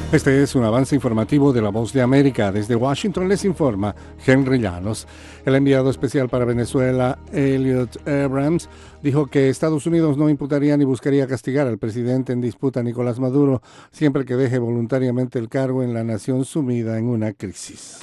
Este es un avance informativo de La Voz de América. Desde Washington les informa Henry Llanos. El enviado especial para Venezuela, Elliot Abrams, dijo que Estados Unidos no imputaría ni buscaría castigar al presidente en disputa, Nicolás Maduro, siempre que deje voluntariamente el cargo en la nación sumida en una crisis.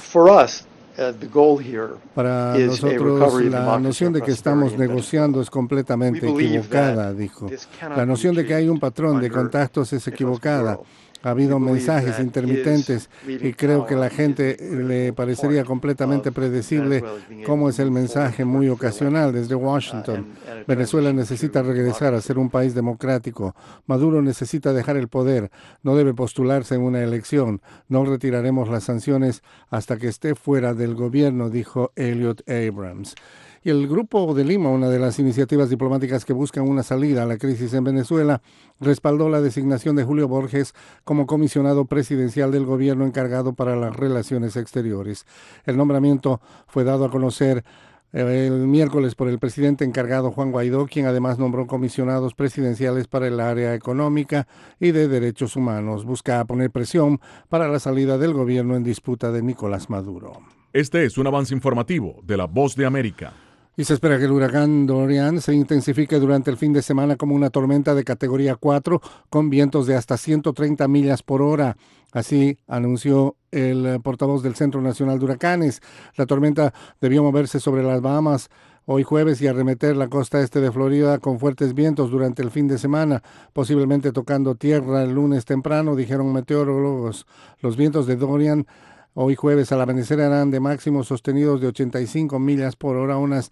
Para nosotros, la noción de que estamos negociando es completamente equivocada, dijo. La noción de que hay un patrón de contactos es equivocada. Ha habido mensajes intermitentes y creo que a la gente le parecería completamente predecible cómo es el mensaje muy ocasional desde Washington. Venezuela necesita regresar a ser un país democrático. Maduro necesita dejar el poder. No debe postularse en una elección. No retiraremos las sanciones hasta que esté fuera del gobierno, dijo Elliot Abrams. Y el Grupo de Lima, una de las iniciativas diplomáticas que buscan una salida a la crisis en Venezuela, respaldó la designación de Julio Borges como comisionado presidencial del gobierno encargado para las relaciones exteriores. El nombramiento fue dado a conocer el miércoles por el presidente encargado Juan Guaidó, quien además nombró comisionados presidenciales para el área económica y de derechos humanos. Busca poner presión para la salida del gobierno en disputa de Nicolás Maduro. Este es un avance informativo de La Voz de América. Y se espera que el huracán Dorian se intensifique durante el fin de semana como una tormenta de categoría 4 con vientos de hasta 130 millas por hora. Así anunció el portavoz del Centro Nacional de Huracanes. La tormenta debió moverse sobre las Bahamas hoy jueves y arremeter la costa este de Florida con fuertes vientos durante el fin de semana, posiblemente tocando tierra el lunes temprano, dijeron meteorólogos. Los vientos de Dorian hoy jueves al amanecer eran de máximos sostenidos de 85 millas por hora, unas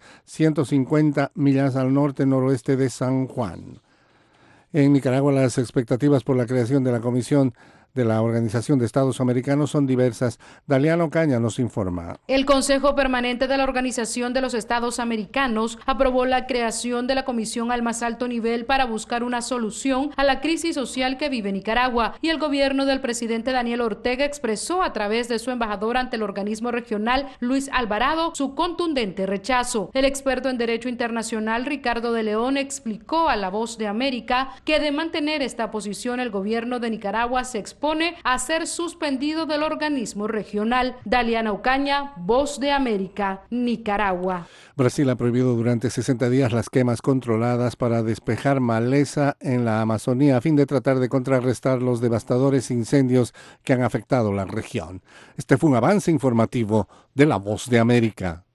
150 millas al norte-noroeste de San Juan. En Nicaragua, las expectativas por la creación de la Comisión de la Organización de Estados Americanos son diversas. Daliana Ocaña nos informa. El Consejo Permanente de la Organización de los Estados Americanos aprobó la creación de la comisión al más alto nivel para buscar una solución a la crisis social que vive Nicaragua, y el gobierno del presidente Daniel Ortega expresó a través de su embajador ante el organismo regional, Luis Alvarado, su contundente rechazo. El experto en Derecho Internacional, Ricardo de León, explicó a La Voz de América que de mantener esta posición el gobierno de Nicaragua se expone a ser suspendido del organismo regional. Daliana Ocaña, Voz de América, Nicaragua. Brasil ha prohibido durante 60 días las quemas controladas para despejar maleza en la Amazonía a fin de tratar de contrarrestar los devastadores incendios que han afectado la región. Este fue un avance informativo de La Voz de América.